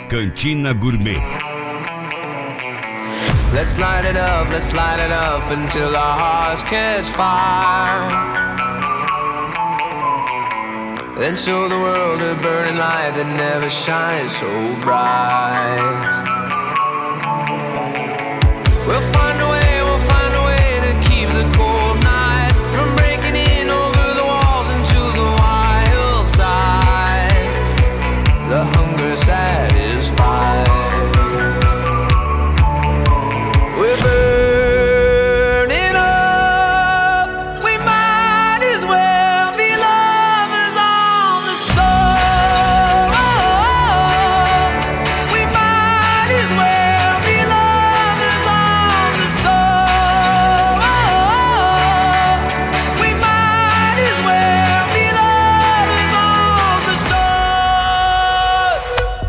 Cantina Gourmet. Let's light it up until our hearts catch fire. Then show the world a burning light that never shines so bright. We'll find a way to keep the cold night from breaking in over the walls into the wild side. The hunger satisfied. We're burning up. We might as well be lovers on the soul. We might as well be lovers on the soul. We might as well be lovers on the soul.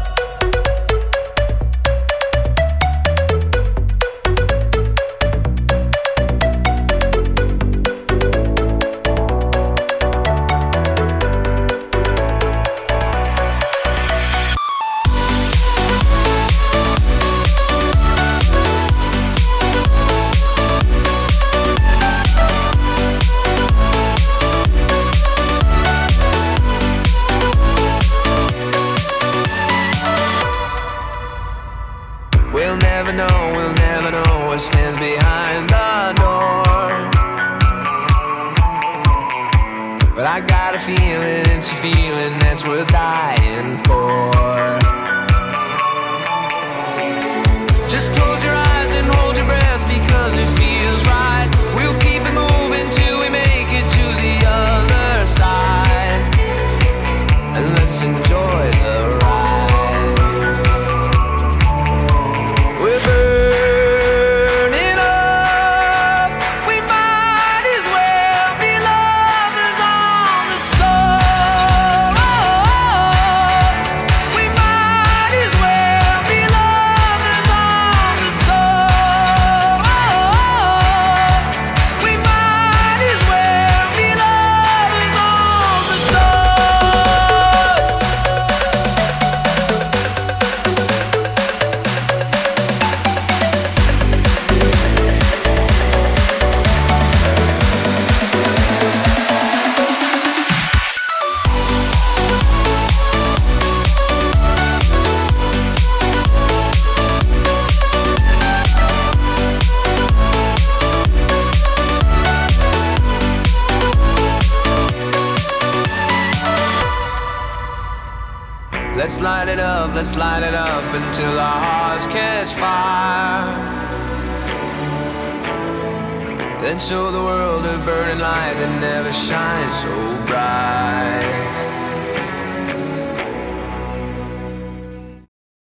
We'll never know what stands behind the door. But I got a feeling, it's a feeling that's worth dying for. Just close your eyes and hold your breath because it feels right. We'll keep it moving till we make it to the other side. And let's enjoy the ride. We're burning up. We might as well be lovers on the soul. We might as well be lovers on the soul. We might as well be lovers on the soul. Let's light it up until our hearts catch fire. Then show the world a burning light that never shines so bright.